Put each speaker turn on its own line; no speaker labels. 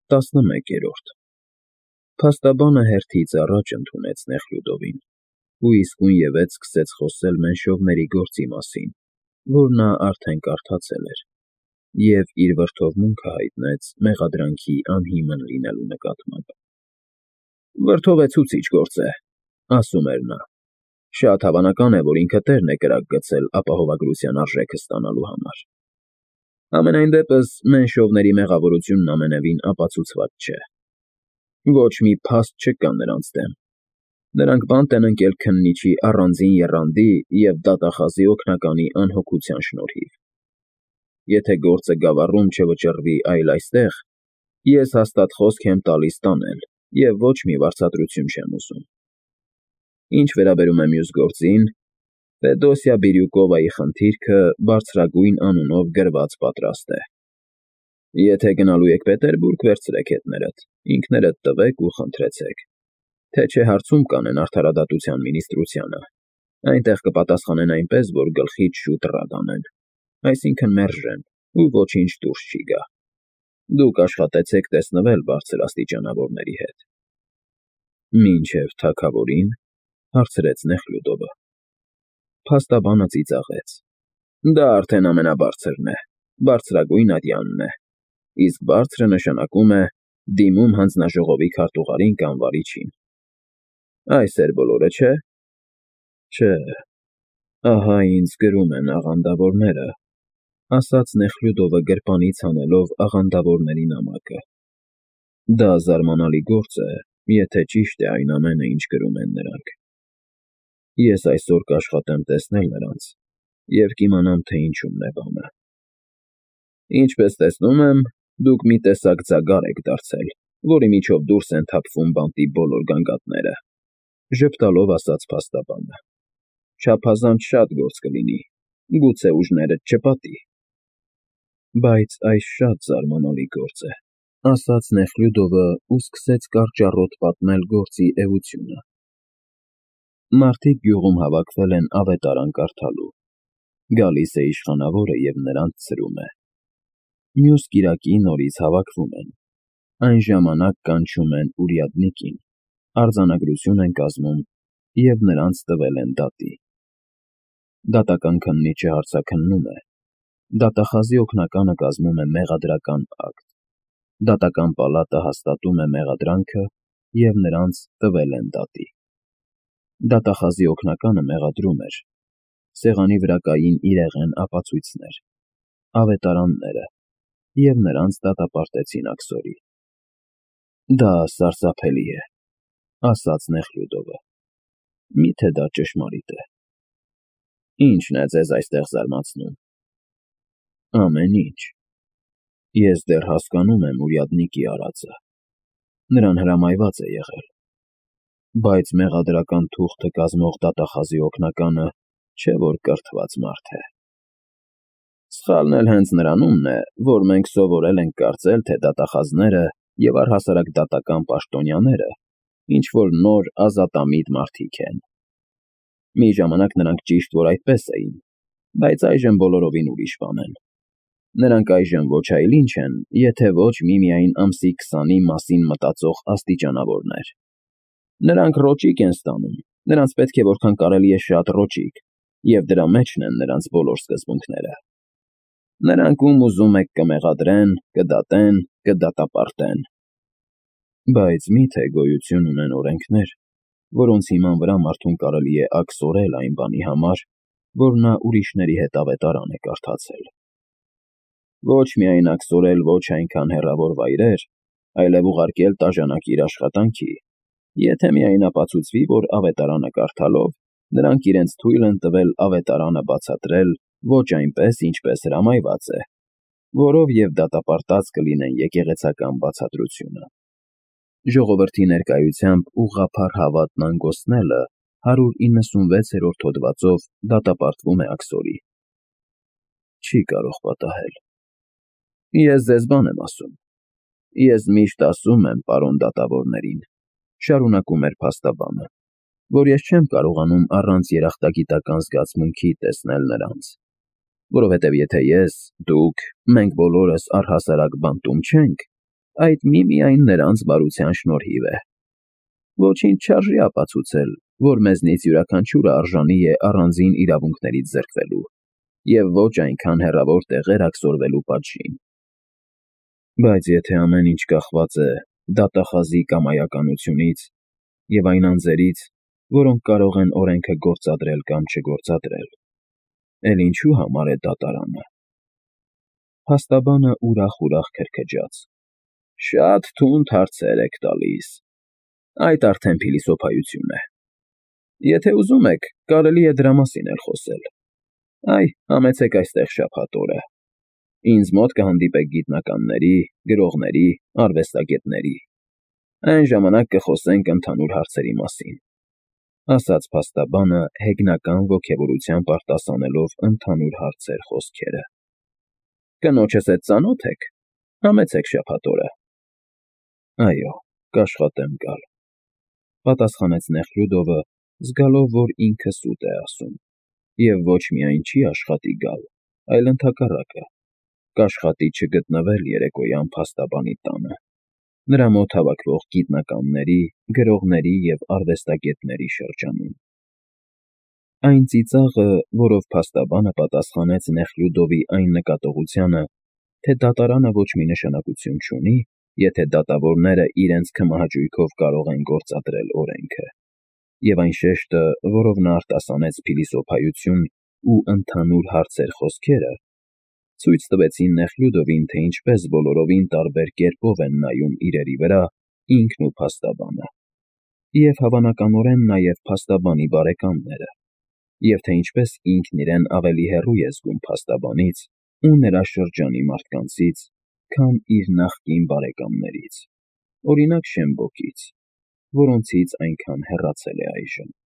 11-րդ Փաստաբանը հերթից առաջ ընդունեց Նեխլյուդովին ու իսկույն ևեթ սկսեց խոսել մենշովների գործի մասին, որ նա արդեն կարդացել էր, և իր վրդովմունքը հայտնեց մեղադրանքի անհիմն լինելու նկատմամբ։ «Վրդովեցուցիչ գործ է,» ասում էր նա։ «Շատ հավանական է, որ ինքը տերն է կրակ գցել ապահովագրության արժեքը ստանալու համար։ Համենայն դեպս մենշովների մեղավորությունն ամենևին ապացուցված չէ։ Ոչ մի փաստ չկա նրանց դեմ։ Նրանք բանտ են ընկել քննիչի առանձին եռանդի և դատախազի օգնականի անհոգության շնորհիվ։ Եթե գործը գավառում չվճռվի, այլ այստեղ, ես հաստատ խոսք եմ տալիս տանել և ոչ մի վարձատրություն չեմ ուզում։ Ինչ վերաբերում է մյուս գործին, Ֆեդոսիա Բիրյուկովայի խնդիրքը բարձրագույն անունով գրված պատրաստ է։ Եթե գնալու եք Պետերբուրգ, վերցրեք հետներդ, ինքներդ տվեք ու խնդրեցեք, թե չէ հարցում կանեն արդարադատության մինիստրությանը, այնտեղ կպատասխանեն այնպես, որ գլխից շուտ ռադ անեն, այսինքն մերժեն, ու ոչինչ դուրս չի գա։ Դուք աշխատեցեք տեսնվել բարձրաստիճանավորների հետ։ Մինչև թագավորին, հարցրեց Նեխլյուդովը։ Փաստաբանը ծիծաղեց։ Դա արդեն ամենաբարձրն է, բարձրագույն ատյանն է, իսկ բարձրը նշանակում է դիմում հանձնաժողովի քարտուղարին կամ վարիչին։ Այս էր բոլորը, չէ՞։ Չէ, ահա ինձ գրում են աղանդավորները, ասաց Նեխլյուդովը գրպանից հանելով աղանդավորների նամակը։ Դա զարմանալի գործ է, եթե ճիշտ է այն ամենը, ինչ գրում են նրանք։ Ես այսօր կաշխատեմ տեսնել նրանց և կիմանամ, թե ինչումն է բանը։ Ինչպես տեսնում եմ, դուք մի տեսակ ձագար եք դարձել, որի միջով դուրս են թափվում բանտի բոլոր գանգատները, ժպտալով ասաց փաստաբանը։ Չափազանց շատ գործ կլինի, գուցե ուժներդ չպատի։ Բայց այս շատ զարմանալի գործ է, ասաց Նեխլյուդովը ու սկսեց կարճառոտ պատմել գործի էությունը։ Մարդիկ գյուղում հավաքվել են ավետարան կարդալու։ Գալիս է իշխանավորը և նրանց ցրում է։ Մյուս կիրակի նորից հավաքվում են։ Այն ժամանակ կանչում են ուրյադնիկին, արձանագրություն են կազմում և նրանց տվել են դատի։ Դատական քննիչը հարցաքննում է։ Դատախազի օգնականը կազմում է մեղադրական ակտ։ Դատական պալատը հաստատում է մեղադրանքը և նրանց տվել են դատի։ Դատախազի օգնականը մեղադրում էր։ Սեղանի վրա կային իրեղեն ապացույցներ, ավետարանները, և նրանց դատապարտեցին աքսորի։ Դա սարսափելի է, ասաց Նեխլյուդովը։ Միթե դա ճշմարիտ է։ Ի՞նչն է ձեզ այստեղ զարմացնում։ Ամեն ինչ։ Ես դեռ հասկանում եմ ուրյադնիկի արածը։ Նրան հրամայված է եղել։ Բայց մեղադրական թուղթը կազմող դատախազի օգնականը չէ որ կրթված մարդ է։ Սխալն էլ հենց նրանումն է, որ մենք սովորել ենք կարծել, թե դատախազները և առհասարակ դատական պաշտոնյաները ինչ-որ նոր ազատամիտ մարդիկ են։ Մի ժամանակ նրանք ճիշտ որ այդպես էին, բայց այժմ բոլորովին ուրիշ բան են։ Նրանք այժմ ոչ այլ ինչ են, եթե ոչ միմիայն ամսի 20-ի մասին մտածող աստիճանավորներ։ Նրանք ռոճիկ են ստանում, նրանց պետք է որքան կարելի է շատ ռոճիկ, և դրա մեջն են նրանց բոլոր սկզբունքները։ Նրանք ում ուզում եք կմեղադրեն, կդատեն, կդատապարտեն։ Բայց միթե գոյություն ունեն օրենքներ, որոնց հիման վրա մարդուն կարելի է աքսորել այն բանի համար, որ նա ուրիշների հետ ավետարան է կարդացել։ Ոչ միայն աքսորել ոչ այնքան հեռավոր վայրեր, այլև ուղարկել տաժանակիր աշխատանքի, եթե միայն ապացուցվի, որ ավետարանը կարդալով նրանք իրենց թույլ են տվել ավետարանը բացատրել ոչ այնպես, ինչպես հրամայված է, որով և դատապարտած կլինեն եկեղեցական բացատրությունը։ Ժողովրդի ներկայությամբ ուղղափառ հավատն անգոստնելը 196-րդ հոդվածով դատապարտվում է աքսորի։ Չի կարող պատահել։ Ես ձեզ բան եմ ասում։ Ես միշտ ասում եմ պարոն դատավորներին, շարունակում էր փաստաբանը, որ ես չեմ կարողանում առանց երախտագիտական զգացմունքի տեսնել նրանց, որովհետև եթե ես, դուք, մենք բոլորս առհասարակ բանտում չենք, այդ միմիայն նրանց բարության շնորհիվ է։ Ոչինչ չարժի ապացուցել, որ մեզնից յուրաքանչյուրը արժանի է առանձին իրավունքներից զրկվելու և ոչ այնքան հեռավոր տեղեր աքսորվելու պատժին։ Բայց եթե ամեն ինչ կախված է դատախազի կամայականությունից և այն անձերից, որոնք կարող են օրենքը գործադրել կամ չգործադրել, էլ ինչու համար է դատարանը։ Փաստաբանը ուրախ քրքջաց. Շատ թունդ հարցեր եք տալիս։ Այդ արդեն փիլիսոփայություն է։ Եթե ուզում եք, կարելի է դրա մասին էլ խոսել։ Այ, համեցեք այստեղ շաբաթ օրը։ Ինձ մոտ կհանդիպեք գիտնականների, գրողների, արվեստագետների։ Այն ժամանակ կխոսենք ընդհանուր հարցերի մասին, ասաց փաստաբանը հեգնական ոգևորությամբ արտասանելով ընդհանուր հարցեր խոսքերը։ Կնոջս հետ ծանո՞թ եք։ Համեցեք շաբաթ օրը։ Այո, կաշխատեմ գալ, պատասխանեց Նեխլյուդովը, զգալով, որ ինքը սուտ է ասում, և ոչ միայն չի աշխատի գալ, այլ ընդհակառակը, կաշխատի չգտնվել երեկոյան փաստաբանի տանը, նրա մոտ հավաքվող գիտնականների, գրողների և արվեստագետների շրջանում։ Այն ծիծաղը, որով փաստաբանը պատասխանեց Նեխլյուդովի այն նկատողությանը, թե դատարանը ոչ մի նշանակություն չունի, եթե դատավորները իրենց քմահաճույքով կարող են գործադրել օրենքը, և այն շեշտը, որով նա արտասանեց փիլիսոփայություն ու ընդհանուր հարցեր խոսքերը, ցույց տվեցին Նեխլյուդովին, թե ինչպես բոլորովին տարբեր կերպով են նայում իրերի վրա ինքն ու փաստաբանը, և հավանականորեն նաև փաստաբանի բարեկամները, և թե ինչպես ինքն իրեն ավելի հեռու է զգում փաստաբանից ու նրա շրջանի մարդկանցից, քան իր նախկին բարեկամներից, օրինակ Շեմբոկից, որոնցից այնքան հեռացել է այժմ։